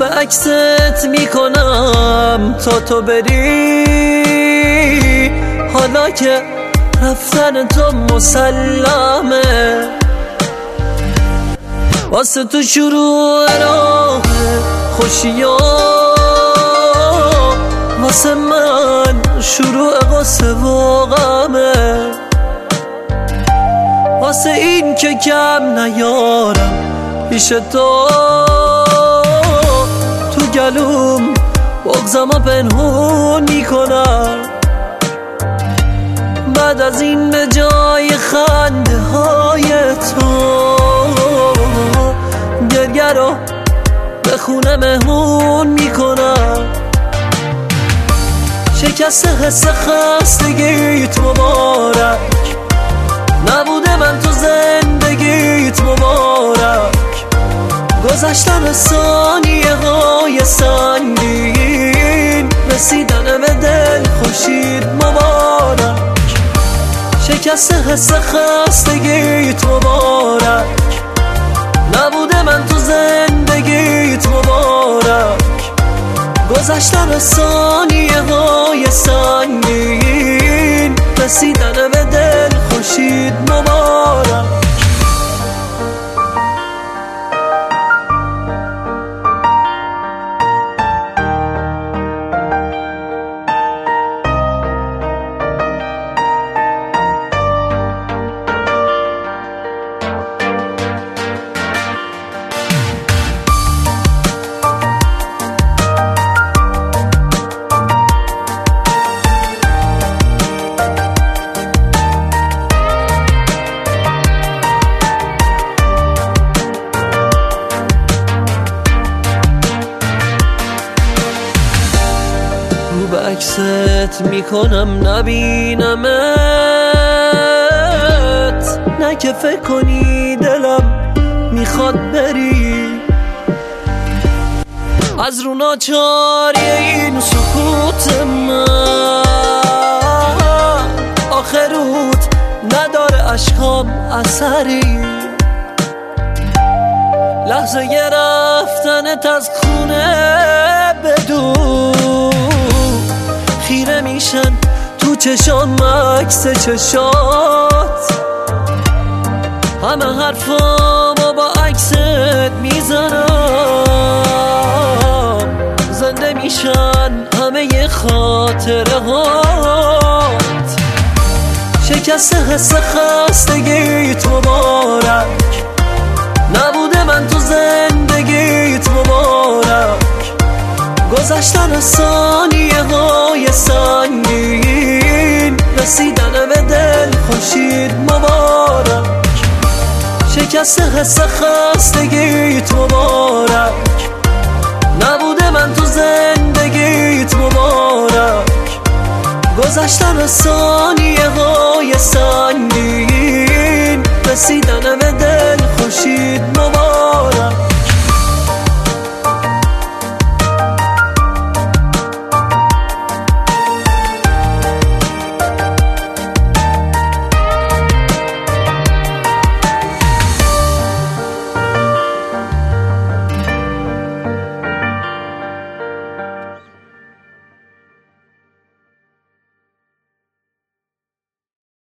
به عکست میکنم تا تو بری، حالا که رفتن تو مسلمه. واسه تو شروع راه خوشیا، واسه من شروع قصه و غمه. واسه این که کم نیارم پیش تو گلوم بغزم و پنهون میکنم. بعد از این به جای خنده های تو گریه رو به خونه مهمون میکنم. شکست حس خستگیت مبارک، نبوده من تو زندگیت مبارک. گذشتن ثانیه های سنگین، رسیدن به دل خورشید مبارک. شکست حس خستگیت مبارک، نبوده من تو زندگیت مبارک. گذشتن ثانیه های سنگین، رسیدن به دل خورشید مبارک. به عکست میکنم نبینمت، نه که فکر کنی دلم میخواد بری. از رو ناچاری این سکوت من آخروت نداره اشکام اثری. لحظه رفتنت از خونه بدون خیره میشن تو چشام عکس چشات. همه حرفامو با عکست میزنم، زنده میشن همه خاطره هات. شکست حس خستگیت مبارک، نبوده من تو زندگیت مبارک. گذشتن ثانیه های سنگین، رسیدن به دل خورشید مبارک. شکست حس خستگیت مبارک، نبوده من تو زندگیت مبارک. گذشتن ثانیه های سنگین، رسیدن به